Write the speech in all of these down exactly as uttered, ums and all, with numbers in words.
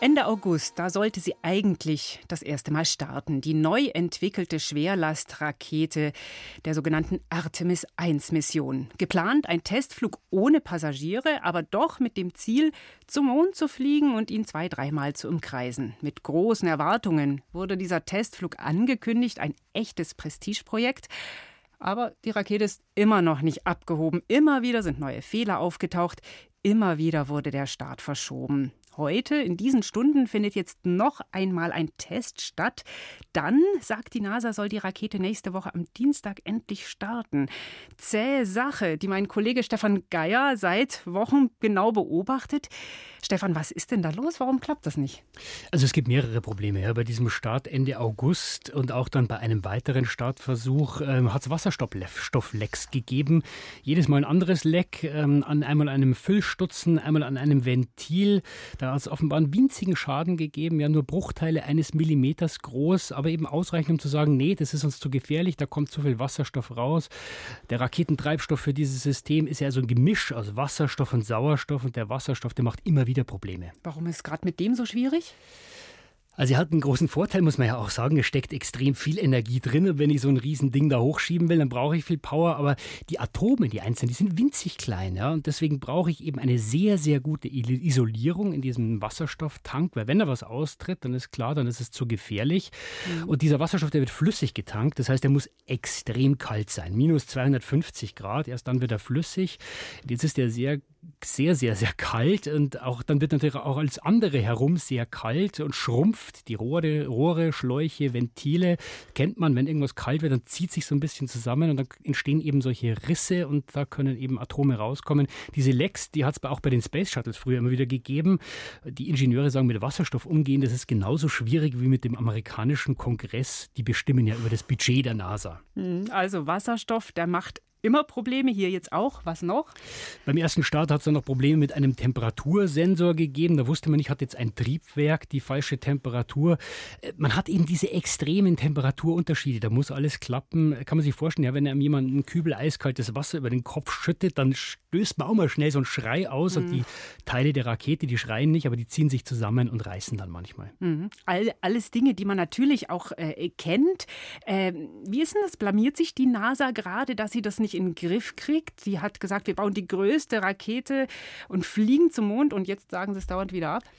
Ende August, da sollte sie eigentlich das erste Mal starten. Die neu entwickelte Schwerlastrakete der sogenannten Artemis eins Mission. Geplant ein Testflug ohne Passagiere, aber doch mit dem Ziel, zum Mond zu fliegen und ihn zwei-, dreimal zu umkreisen. Mit großen Erwartungen wurde dieser Testflug angekündigt, ein echtes Prestigeprojekt. Aber die Rakete ist immer noch nicht abgehoben. Immer wieder sind neue Fehler aufgetaucht. Immer wieder wurde der Start verschoben. Heute, in diesen Stunden, findet jetzt noch einmal ein Test statt. Dann, sagt die NASA, soll die Rakete nächste Woche am Dienstag endlich starten. Zähe Sache, die mein Kollege Stefan Geier seit Wochen genau beobachtet. Stefan, was ist denn da los? Warum klappt das nicht? Also es gibt mehrere Probleme. Ja. Bei diesem Start Ende August und auch dann bei einem weiteren Startversuch ähm, hat es Wasserstofflecks gegeben. Jedes Mal ein anderes Leck, ähm, an einmal einem Füllstutzen, einmal an einem Ventil. Da hat es offenbar einen winzigen Schaden gegeben, ja nur Bruchteile eines Millimeters groß, aber eben ausreichend, um zu sagen, nee, das ist uns zu gefährlich, da kommt zu viel Wasserstoff raus. Der Raketentreibstoff für dieses System ist ja so ein Gemisch aus Wasserstoff und Sauerstoff und der Wasserstoff, der macht immer wieder Probleme. Warum ist es gerade mit dem so schwierig? Also er hat einen großen Vorteil, muss man ja auch sagen. Es steckt extrem viel Energie drin. Und wenn ich so ein Riesending da hochschieben will, dann brauche ich viel Power. Aber die Atome, die einzelnen, die sind winzig klein. Ja? Und deswegen brauche ich eben eine sehr, sehr gute Isolierung in diesem Wasserstofftank. Weil wenn da was austritt, dann ist klar, dann ist es zu gefährlich. Mhm. Und dieser Wasserstoff, der wird flüssig getankt. Das heißt, der muss extrem kalt sein. Minus zweihundertfünfzig Grad. Erst dann wird er flüssig. Jetzt ist der sehr sehr, sehr, sehr kalt und auch dann wird natürlich auch alles andere herum sehr kalt und schrumpft. Die Rohre, Rohre, Schläuche, Ventile kennt man, wenn irgendwas kalt wird, dann zieht sich so ein bisschen zusammen und dann entstehen eben solche Risse und da können eben Atome rauskommen. Diese Lecks, die hat es auch bei den Space Shuttles früher immer wieder gegeben. Die Ingenieure sagen, mit Wasserstoff umgehen, das ist genauso schwierig wie mit dem amerikanischen Kongress. Die bestimmen ja über das Budget der NASA. Also Wasserstoff, der macht immer Probleme, hier jetzt auch. Was noch? Beim ersten Start hat es dann noch Probleme mit einem Temperatursensor gegeben. Da wusste man nicht, hat jetzt ein Triebwerk die falsche Temperatur. Man hat eben diese extremen Temperaturunterschiede. Da muss alles klappen. Kann man sich vorstellen, ja, wenn einem jemand einen Kübel eiskaltes Wasser über den Kopf schüttet, dann stößt man auch mal schnell so einen Schrei aus. Mhm. Und die Teile der Rakete, die schreien nicht, aber die ziehen sich zusammen und reißen dann manchmal. Mhm. All, alles Dinge, die man natürlich auch äh, kennt. Äh, wie ist denn das? Blamiert sich die NASA gerade, dass sie das nicht in den Griff kriegt? Sie hat gesagt, wir bauen die größte Rakete und fliegen zum Mond und jetzt sagen sie es dauernd wieder ab?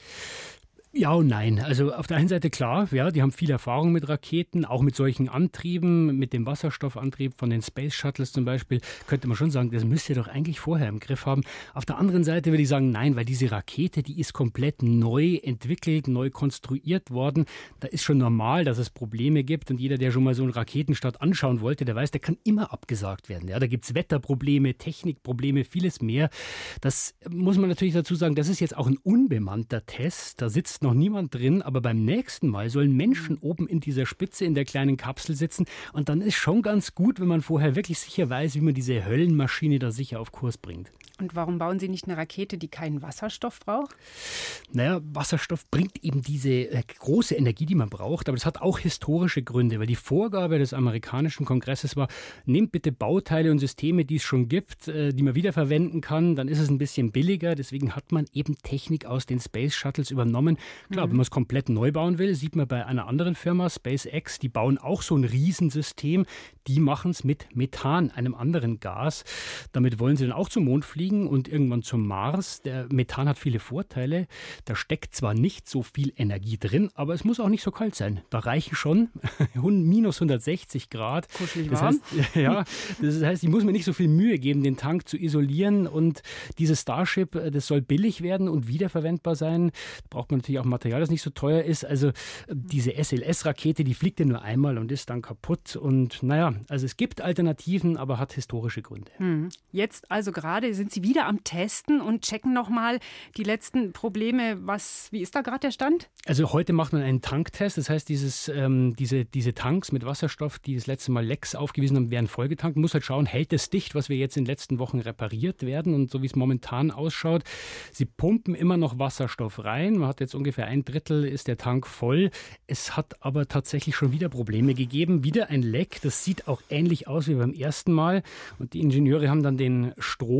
Ja und nein. Also auf der einen Seite klar, ja, die haben viel Erfahrung mit Raketen, auch mit solchen Antrieben, mit dem Wasserstoffantrieb von den Space Shuttles zum Beispiel, könnte man schon sagen, das müsst ihr doch eigentlich vorher im Griff haben. Auf der anderen Seite würde ich sagen, nein, weil diese Rakete, die ist komplett neu entwickelt, neu konstruiert worden. Da ist schon normal, dass es Probleme gibt und jeder, der schon mal so einen Raketenstart anschauen wollte, der weiß, der kann immer abgesagt werden. Ja, da gibt es Wetterprobleme, Technikprobleme, vieles mehr. Das muss man natürlich dazu sagen, das ist jetzt auch ein unbemannter Test. Da sitzt noch niemand drin, aber beim nächsten Mal sollen Menschen oben in dieser Spitze in der kleinen Kapsel sitzen und dann ist schon ganz gut, wenn man vorher wirklich sicher weiß, wie man diese Höllenmaschine da sicher auf Kurs bringt. Und warum bauen Sie nicht eine Rakete, die keinen Wasserstoff braucht? Naja, Wasserstoff bringt eben diese äh, große Energie, die man braucht, aber das hat auch historische Gründe, weil die Vorgabe des amerikanischen Kongresses war, nehmt bitte Bauteile und Systeme, die es schon gibt, äh, die man wiederverwenden kann, dann ist es ein bisschen billiger, deswegen hat man eben Technik aus den Space Shuttles übernommen. Klar, mhm. wenn man es komplett neu bauen will, sieht man bei einer anderen Firma, SpaceX, die bauen auch so ein Riesensystem, die machen es mit Methan, einem anderen Gas. Damit wollen sie dann auch zum Mond fliegen und irgendwann zum Mars. Der Methan hat viele Vorteile. Da steckt zwar nicht so viel Energie drin, aber es muss auch nicht so kalt sein. Da reichen schon minus hundertsechzig Grad. Kuschelig das warm. heißt, ja, das heißt, ich muss mir nicht so viel Mühe geben, den Tank zu isolieren. Und dieses Starship, das soll billig werden und wiederverwendbar sein. Da braucht man natürlich auch Material, das nicht so teuer ist. Also diese S L S-Rakete, die fliegt ja nur einmal und ist dann kaputt. Und naja, also es gibt Alternativen, aber hat historische Gründe. Hm. Jetzt also gerade sind Sie wieder am Testen und checken nochmal die letzten Probleme. Was, wie ist da gerade der Stand? Also heute macht man einen Tanktest. Das heißt, dieses, ähm, diese, diese Tanks mit Wasserstoff, die das letzte Mal Lecks aufgewiesen haben, werden vollgetankt. Man muss halt schauen, hält es dicht, was wir jetzt in den letzten Wochen repariert werden. Und so wie es momentan ausschaut, sie pumpen immer noch Wasserstoff rein. Man hat jetzt ungefähr ein Drittel ist der Tank voll. Es hat aber tatsächlich schon wieder Probleme gegeben. Wieder ein Leck. Das sieht auch ähnlich aus wie beim ersten Mal. Und die Ingenieure haben dann den Strom an Flüssigkeit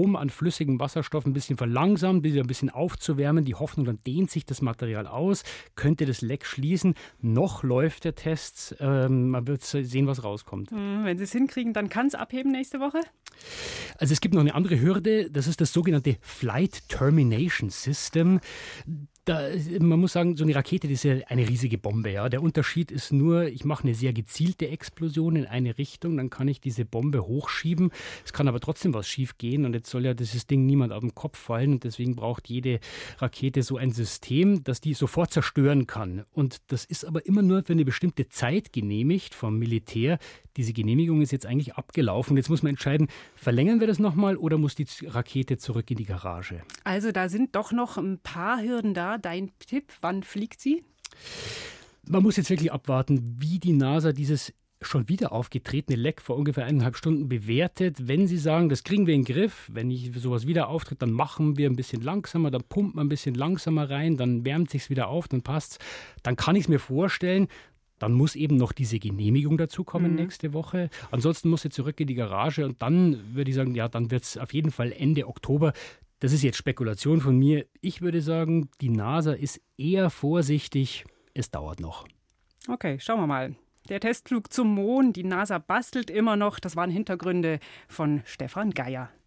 flüssigem Wasserstoff ein bisschen verlangsamt, bis ein bisschen aufzuwärmen. Die Hoffnung, dann dehnt sich das Material aus, könnte das Leck schließen. Noch läuft der Test. Ähm, man wird sehen, was rauskommt. Wenn Sie es hinkriegen, dann kann es abheben nächste Woche? Also es gibt noch eine andere Hürde. Das ist das sogenannte Flight Termination System. Da, man muss sagen, so eine Rakete, das ist ja eine riesige Bombe. Ja. Der Unterschied ist nur, ich mache eine sehr gezielte Explosion in eine Richtung, dann kann ich diese Bombe hochschieben. Es kann aber trotzdem was schief gehen und jetzt soll ja dieses Ding niemand auf den Kopf fallen und deswegen braucht jede Rakete so ein System, das die sofort zerstören kann. Und das ist aber immer nur für eine bestimmte Zeit genehmigt vom Militär. Diese Genehmigung ist jetzt eigentlich abgelaufen. Jetzt muss man entscheiden, verlängern wir das nochmal oder muss die Rakete zurück in die Garage? Also da sind doch noch ein paar Hürden da. Dein Tipp, wann fliegt sie? Man muss jetzt wirklich abwarten, wie die NASA dieses schon wieder aufgetretene Leck vor ungefähr eineinhalb Stunden bewertet. Wenn Sie sagen, das kriegen wir in den Griff, wenn ich sowas wieder auftritt, dann machen wir ein bisschen langsamer, dann pumpen wir ein bisschen langsamer rein, dann wärmt sich's wieder auf, dann passt's. Dann kann ich es mir vorstellen. Dann muss eben noch diese Genehmigung dazu kommen mhm. nächste Woche. Ansonsten muss sie zurück in die Garage und dann würde ich sagen, ja, dann wird es auf jeden Fall Ende Oktober. Das ist jetzt Spekulation von mir. Ich würde sagen, die NASA ist eher vorsichtig. Es dauert noch. Okay, schauen wir mal. Der Testflug zum Mond, die NASA bastelt immer noch. Das waren Hintergründe von Stefan Geier.